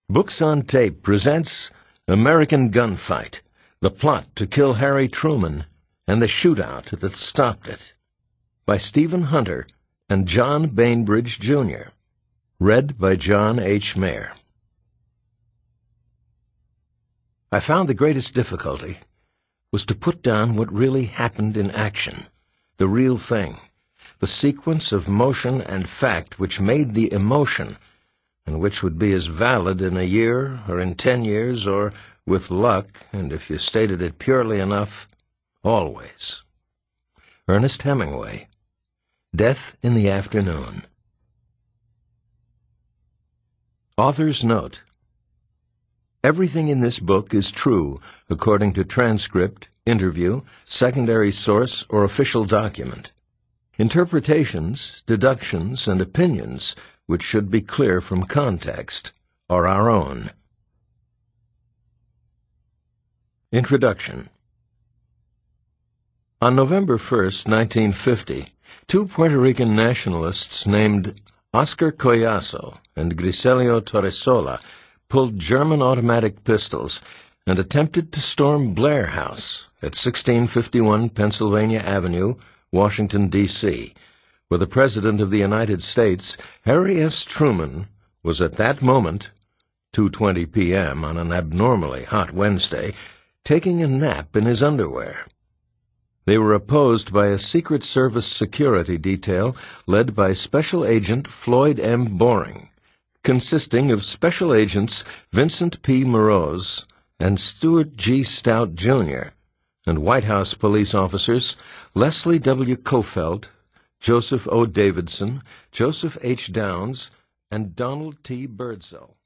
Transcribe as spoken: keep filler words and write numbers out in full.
Books on Tape presents American Gunfight, the plot to kill Harry Truman, and the shootout that stopped it, by Stephen Hunter and John Bainbridge, Junior Read by John H. Mayer. I found the greatest difficulty was to put down what really happened in action, the real thing, the sequence of motion and fact which made the emotion, and which would be as valid in a year or in ten years or, with luck, and if you stated it purely enough, always. Ernest Hemingway, Death in the Afternoon. Author's Note: everything in this book is true according to transcript, interview, secondary source, or official document. Interpretations, deductions, and opinions, which should be clear from context, are our own. Introduction. On November first, nineteen fifty, two Puerto Rican nationalists named Oscar Collazo and Griselio Torresola pulled German automatic pistols and attempted to storm Blair House at sixteen fifty-one Pennsylvania Avenue, Washington, D C, where the President of the United States, Harry S. Truman, was at that moment, two twenty p m on an abnormally hot Wednesday, taking a nap in his underwear. They were opposed by a Secret Service security detail led by Special Agent Floyd M. Boring, consisting of Special Agents Vincent P. Moroz and Stuart G. Stout, Junior, and White House police officers Leslie W. Kofelt, Joseph O. Davidson, Joseph H. Downs, and Donald T. Birdsell.